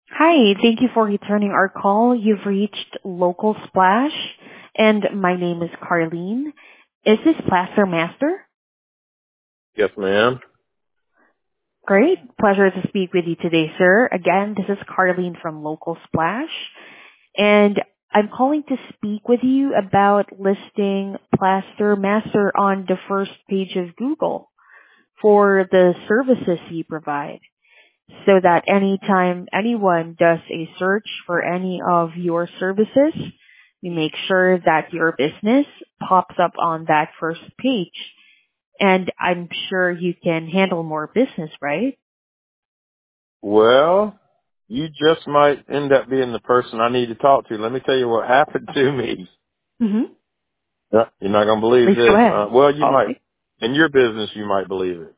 Hi, thank you for returning our call. You've reached Local Splash, and my name is Carlene. Is this Plaster Master? Yes, ma'am. Great. Pleasure to speak with you today, sir. Again, this is Carlene from Local Splash, and I'm calling to speak with you about listing Plaster Master on the first page of Google for the services you provide, so that anytime anyone does a search for any of your services, we make sure that your business pops up on that first page. And I'm sure you can handle more business, right? Well, you just might end up being the person I need to talk to. Let me tell you what happened to me. Mm-hmm. You're not going to believe Please go this. ahead. Well, you might. Okay. In your business, you might believe it.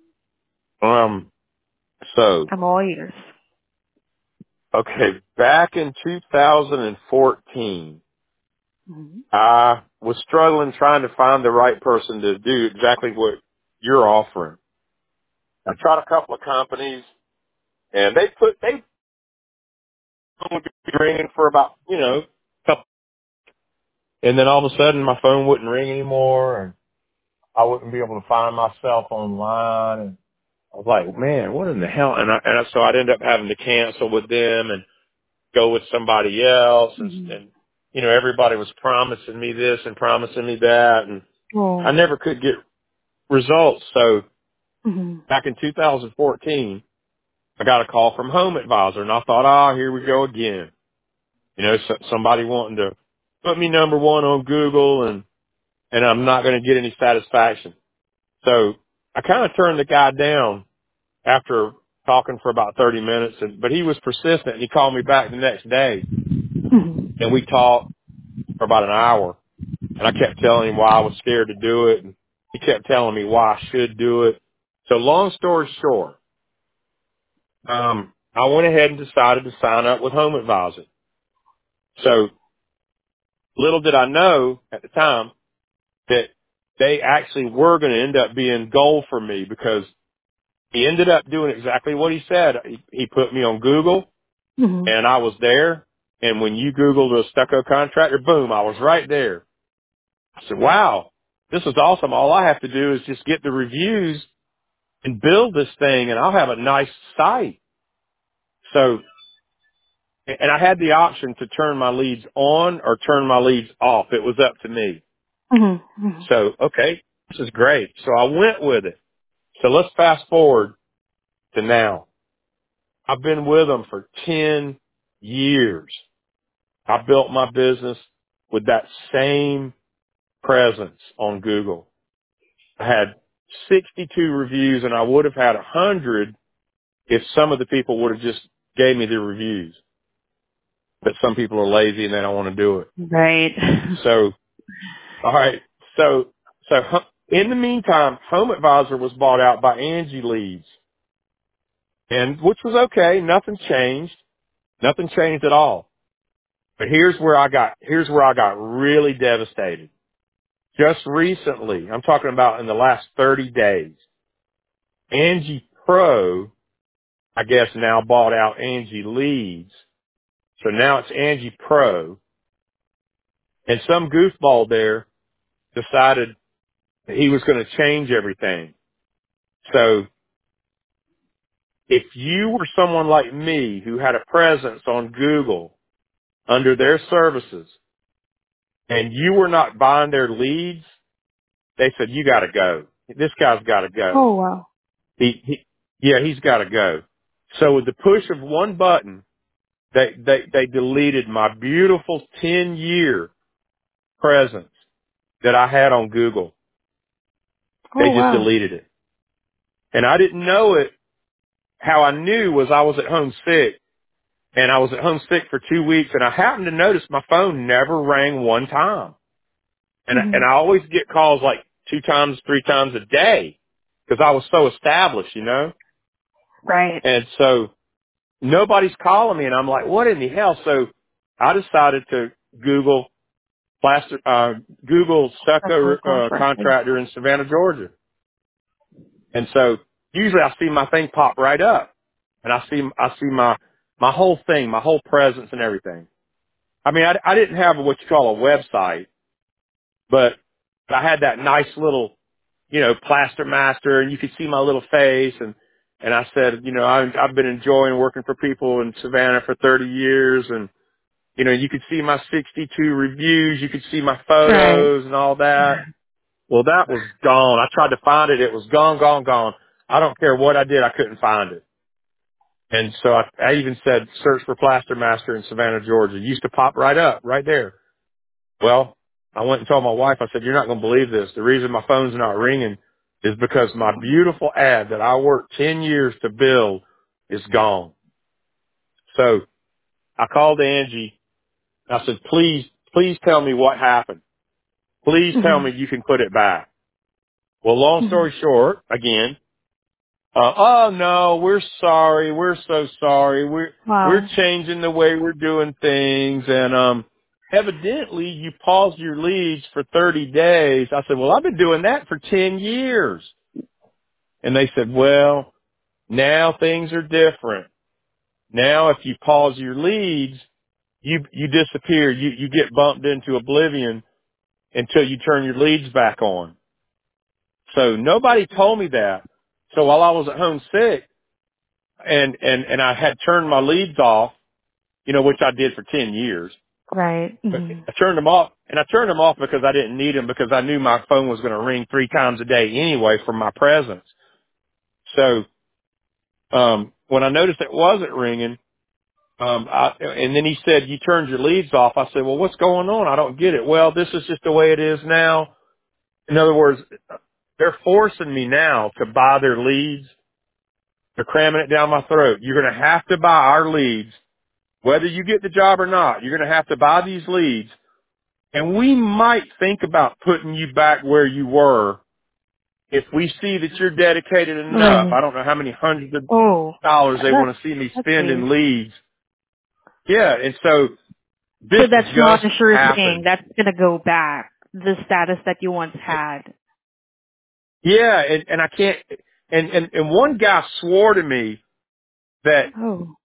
So, I'm all ears. okay, back in 2014, Mm-hmm. I was struggling trying to find the right person to do exactly what you're offering. I tried a couple of companies, and they would be ringing for about, couple, and then all of a sudden my phone wouldn't ring anymore, and I wouldn't be able to find myself online, and I was like, man, what in the hell? So I'd end up having to cancel with them and go with somebody else, and Mm-hmm. everybody was promising me this and promising me that, and I Oh. never could get results. So Mm-hmm. back in 2014, I got a call from Home Advisor, and I thought, oh, here we go again. Somebody wanting to put me number one on Google, and I'm not going to get any satisfaction. So I kind of turned the guy down after talking for about 30 minutes, but he was persistent, and he called me back the next day, Mm-hmm. and we talked for about an hour, and I kept telling him why I was scared to do it, and he kept telling me why I should do it. So long story short, I went ahead and decided to sign up with Home Advisor. So little did I know at the time that they actually were going to end up being gold for me, because he ended up doing exactly what he said. He put me on Google, Mm-hmm. and I was there. And when you Googled a stucco contractor, boom, I was right there. I said, wow, this is awesome. All I have to do is just get the reviews and build this thing, and I'll have a nice site. So, and I had the option to turn my leads on or turn my leads off. It was up to me. Mm-hmm. So, okay, this is great. So I went with it. So let's fast forward to now. I've been with them for 10 years. I built my business with that same presence on Google. I had 62 reviews, and I would have had 100 if some of the people would have just gave me the reviews. But some people are lazy and they don't want to do it. Right. So, all right. So in the meantime, Home Advisor was bought out by Angie Leads, and which was okay. Nothing changed. Nothing changed at all. But here's where I got really devastated. Just recently, I'm talking about in the last 30 days, Angie Pro, I guess, now bought out Angie Leads. So now it's Angie Pro, and some goofball there decided that he was going to change everything. So if you were someone like me who had a presence on Google under their services and you were not buying their leads, they said, you got to go. This guy's got to go. Oh, wow. Yeah, he's got to go. So with the push of one button, they deleted my beautiful 10-year presence that I had on Google. They Oh, just wow. deleted it. And I didn't know it. How I knew was I was at home sick, and I was at home sick for 2 weeks, and I happened to notice my phone never rang one time. And Mm-hmm. I always get calls like 2 times, 3 times a day because I was so established. Right. And so nobody's calling me, and I'm like, what in the hell? So I decided to Google Google stucco Stucco contractor. contractor in Savannah, Georgia. And so usually I see my thing pop right up, and I see my my whole thing, my whole presence and everything. I mean, I didn't have what you call a website, but I had that nice little, plaster master, and you could see my little face. And I said, I've been enjoying working for people in Savannah for 30 years. And, you could see my 62 reviews. You could see my Right. photos and all that. Well, that was gone. I tried to find it. It was gone, gone, gone. I don't care what I did. I couldn't find it. And so I even said, search for Plaster Master in Savannah, Georgia. It used to pop right up, right there. Well, I went and told my wife, I said, you're not going to believe this. The reason my phone's not ringing is because my beautiful ad that I worked 10 years to build is gone. So I called Angie. I said, please tell me what happened. Please tell Mhm. me you can put it back. Well, long Mhm. story short, again, oh no, we're sorry. We're so sorry. We're Wow. changing the way we're doing things. And, evidently you paused your leads for 30 days. I said, well, I've been doing that for 10 years. And they said, well, now things are different. Now if you pause your leads, you disappear. You get bumped into oblivion until you turn your leads back on. So nobody told me that. So while I was at home sick and I had turned my leads off, which I did for 10 years, Right. but Mhm. I turned them off, and I turned them off because I didn't need them, because I knew my phone was going to ring 3 times a day anyway from my presence. So, when I noticed it wasn't ringing, and then he said, you turned your leads off. I said, well, what's going on? I don't get it. Well, this is just the way it is now. In other words, they're forcing me now to buy their leads. They're cramming it down my throat. You're going to have to buy our leads, whether you get the job or not. You're going to have to buy these leads. And we might think about putting you back where you were if we see that you're dedicated enough. Right. I don't know how many hundreds of Oh, dollars they that's want to see me that's spend great. in leads. Yeah, and so So this that's not just a sure thing. happened. That's gonna go back the status that you once had. Yeah, and I can't. And one guy swore to me that Oh.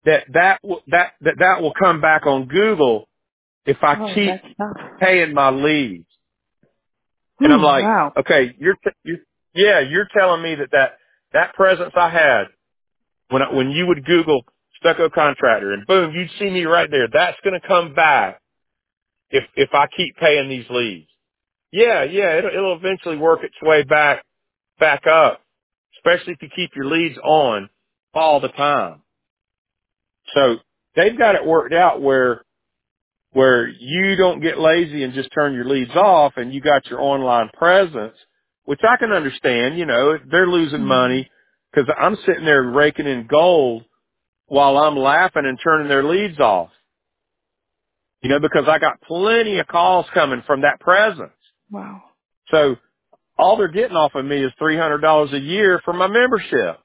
that will come back on Google if I Oh, keep that's tough. paying my leads. And I'm like, Wow. okay, you're telling me that presence I had when you would Google stucco contractor and boom, you'd see me right there. That's going to come back if I keep paying these leads. Yeah, it'll eventually work its way back up, especially if you keep your leads on all the time. So they've got it worked out where you don't get lazy and just turn your leads off, and you got your online presence, which I can understand. They're losing Mhm. money because I'm sitting there raking in gold while I'm laughing and turning their leads off, because I got plenty of calls coming from that presence. Wow. So all they're getting off of me is $300 a year for my membership.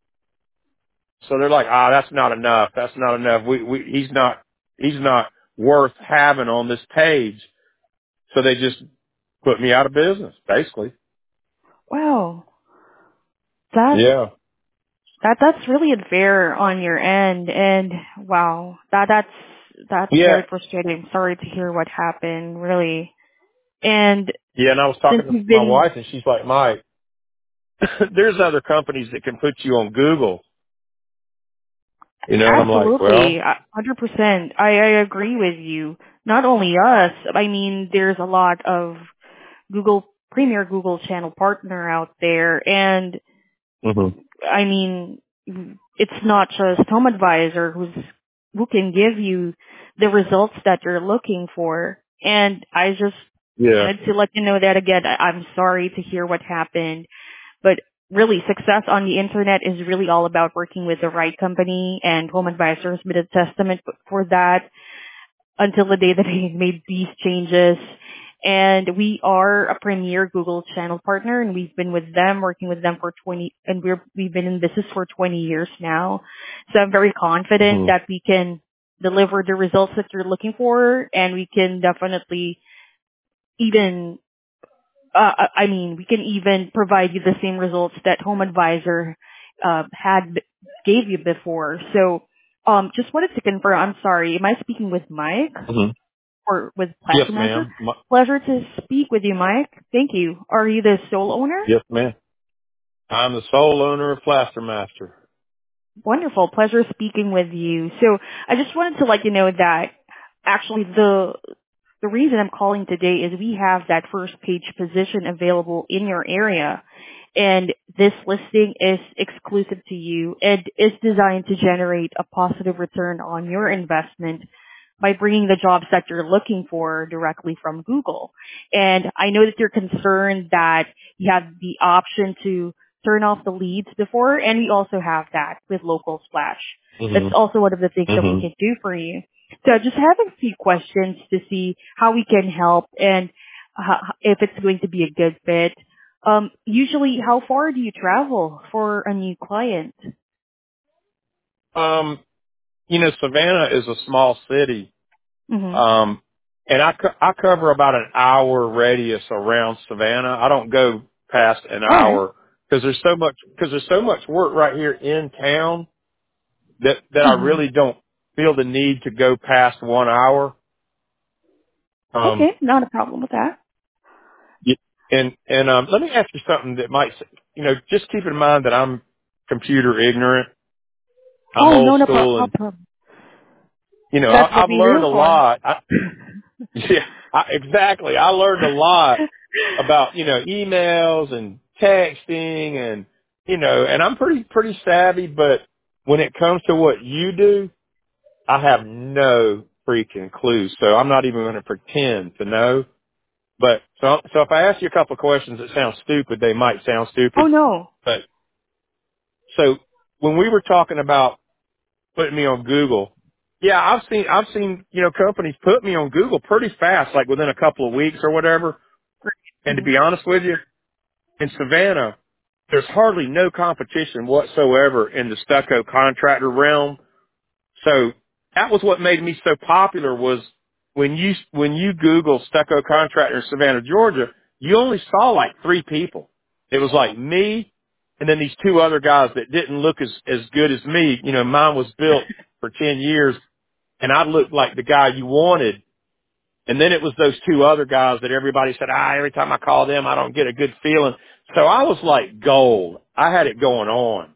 So they're like, that's not enough. That's not enough. He's not worth having on this page. So they just put me out of business, basically. Wow. That Yeah. that's really unfair on your end, and wow, that's Yeah. very frustrating. Sorry to hear what happened, really. And Yeah. And I was since talking to you've my been wife, and she's like, Mike, there's other companies that can put you on Google, and I'm like, absolutely well, 100%, I agree with you. Not only us, I mean, there's a lot of Google premier Google channel partner out there, and hmm I mean, it's not just Home Advisor who can give you the results that you're looking for. And I just yeah. wanted to let you know that again. I'm sorry to hear what happened, but really, success on the internet is really all about working with the right company, and Home Advisor has been a testament for that until the day that they made these changes. And we are a premier Google channel partner, and we've been with them, working with them for 20, and we've been in business for 20 years now. So I'm very confident hmm that we can deliver the results that you're looking for, and we can definitely even, I mean, we can even provide you the same results that Home Advisor, gave you before. So Just wanted to confirm, I'm sorry, am I speaking with Mike hmm or with Yes, Plaster Master? ma'am. Pleasure to speak with you, Mike. Thank you. Are you the sole owner? Yes, ma'am. I'm the sole owner of Plaster Master. Wonderful. Pleasure speaking with you. So I just wanted to let you know that actually the reason I'm calling today is we have that first page position available in your area. And this listing is exclusive to you and is designed to generate a positive return on your investment by bringing the jobs that you're looking for directly from Google. And I know that you're concerned that you have the option to turn off the leads before, and we also have that with Local Splash. That's hmm also one of the things that we hmm can do for you. So I just have a few questions to see how we can help and if it's going to be a good fit. Usually, how far do you travel for a new client? Um, Savannah is a small city. Mm-hmm. And I cover about an hour radius around Savannah. I don't go past an All right. hour because there's so much work right here in town that I Mm-hmm. really don't feel the need to go past 1 hour. Okay, Um, not a problem with that. y- let me ask you something that might, just keep in mind that I'm computer ignorant. I'm Oh, old no, no, school no and, problem. That's what I've we're learned here a for. lot. Yeah, exactly. I learned a lot about, emails and texting and, and I'm pretty savvy, but when it comes to what you do, I have no freaking clue. So I'm not even going to pretend to know. But so if I ask you a couple of questions that sound stupid, they might sound Oh, stupid. no. But so when we were talking about putting me on Google, yeah, I've seen, companies put me on Google pretty fast, like within a couple of weeks or whatever. And to Mhm. be honest with you, in Savannah, there's hardly no competition whatsoever in the stucco contractor realm. So that was what made me so popular was when you Google stucco contractor in Savannah, Georgia, you only saw like 3 people. It was like me and then these 2 other guys that didn't look as good as me. Mine was built for 10 years and I looked like the guy you wanted. And then it was those 2 other guys that everybody said, every time I call them, I don't get a good feeling. So I was like gold. I had it going on.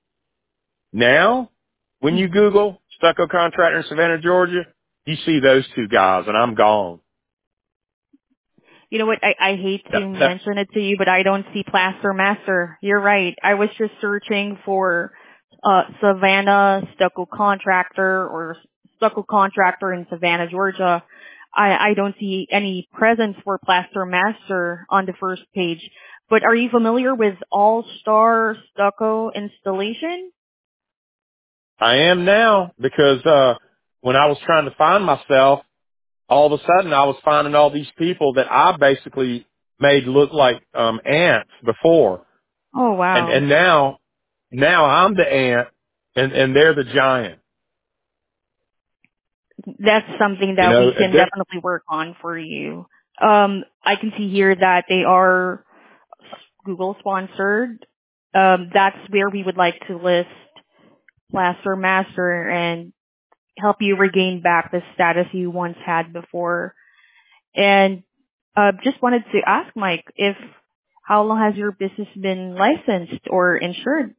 Now, when you Google stucco contractor in Savannah, Georgia, you see those 2 guys and I'm gone. You know what? I hate That, to that, mention it to you, but I don't see Plaster Master. You're right. I was just searching for Savannah stucco contractor or stucco contractor in Savannah, Georgia. I don't see any presence for Plaster Master on the first page. But are you familiar with All Star Stucco Installation? I am now because, when I was trying to find myself, all of a sudden I was finding all these people that I basically made look like, ants before. Oh, wow. And now I'm the ant and they're the giant. That's something You that know, we can definitely work on for you. I can see here that they are Google sponsored. That's where we would like to list Plaster Master and help you regain back the status you once had before. And just wanted to ask Mike if how long has your business been licensed or insured?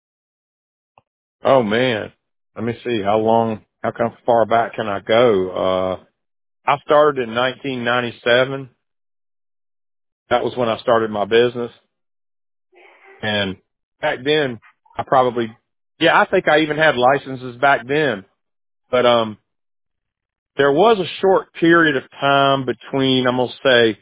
oh man, let me see how far back can I go? I started in 1997. That was when I started my business. And back then I probably, yeah, I think I even had licenses back then, but, there was a short period of time between, I'm going to say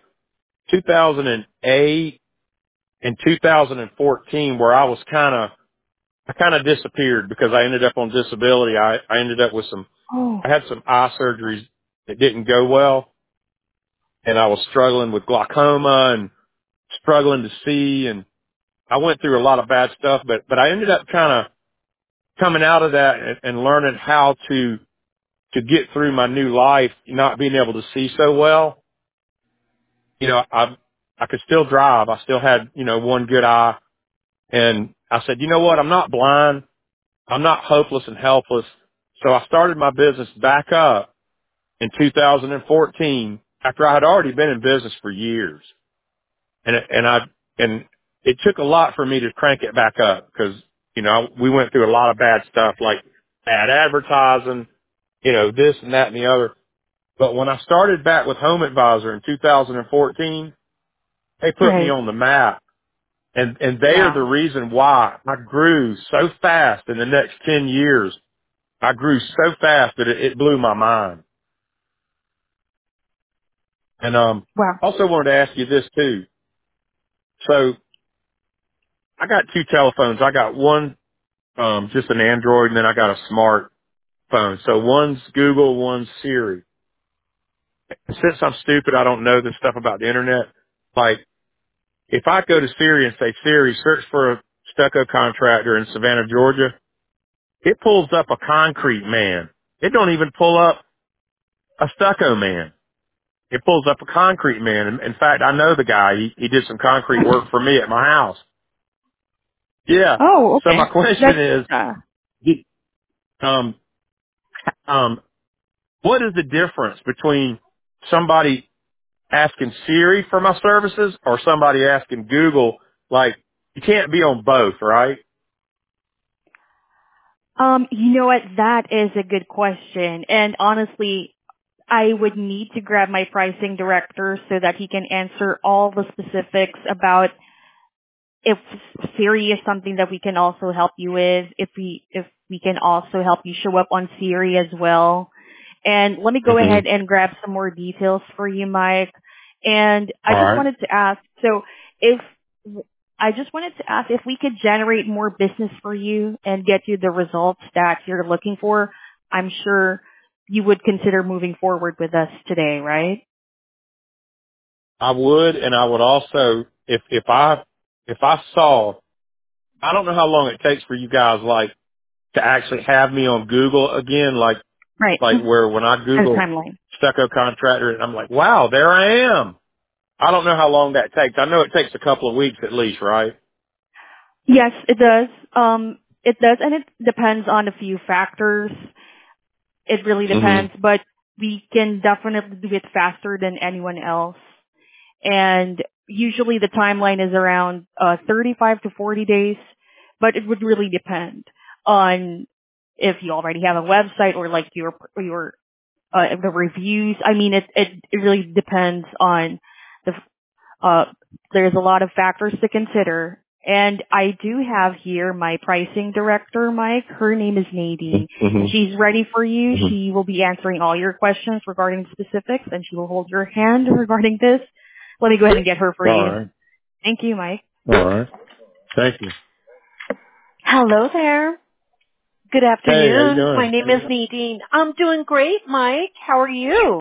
2008 and 2014 where I kind of disappeared because I ended up on disability. I ended up with Oh, I had some eye surgeries that didn't go well and I was struggling with glaucoma and struggling to see and I went through a lot of bad stuff, but I ended up kind of coming out of that and learning how to get through my new life, not being able to see so well. I could still drive. I still had, one good eye and I said, you know what? I'm not blind. I'm not hopeless and helpless. So I started my business back up in 2014 after I had already been in business for years. And it took a lot for me to crank it back up because, we went through a lot of bad stuff like bad advertising, this and that and the other. But when I started back with Home Advisor in 2014, they put me Right. on the map. And they are the Wow. reason why I grew so fast in the next 10 years. I grew so fast that it blew my mind. And, Wow. also wanted to ask you this too. So I got two telephones. I got one, just an Android, and then I got a smart phone. So one's Google, one's Siri. And since I'm stupid, I don't know this stuff about the internet. Like, if I go to Siri and say, Siri, search for a stucco contractor in Savannah, Georgia, it pulls up a concrete man. It don't even pull up a stucco man. It pulls up a concrete man. In fact, I know the guy. He did some concrete work for me at my house. Yeah. Oh, So my okay. question That's is, um, um, what is the difference between somebody asking Siri for my services or somebody asking Google? Like, you can't be on both, right? you know what? That is a good question. And honestly, I would need to grab my pricing director so that he can answer all the specifics about if Siri is something that we can also help you with, if we can also help you show up on Siri as well. And let me go Hmm. ahead and grab some more details for you, Mike. And All right. I just wanted to ask if we could generate more business for you and get you the results that you're looking for. I'm sure you would consider moving forward with us today, right? I would, and I would also, if I saw, I don't know how long it takes for you guys, like, to actually have me on Google again, Right. like where when I As Google timeline. stucco contractor, and I'm like, wow, there I am. I don't know how long that takes. I know it takes a couple of weeks at least, right? Yes, it does. It does, and it depends on a few factors. It really Hmm. depends, but we can definitely do it faster than anyone else. And usually the timeline is around 35 to 40 days, but it would really depend on if you already have a website or like your the reviews. I mean, it really depends on the uh, there's a lot of factors to consider. And I do have here my pricing director, Mike. Her name is Nadine. Hmm. She's ready for you. Hmm. She will be answering all your questions regarding specifics, and she will hold your hand regarding this. Let me go ahead and get her for All you. right. Thank you, Mike. All right. Thank you. Hello there. Good Hey, how you afternoon. My doing? name is Nadine. I'm doing great, Mike. How are you?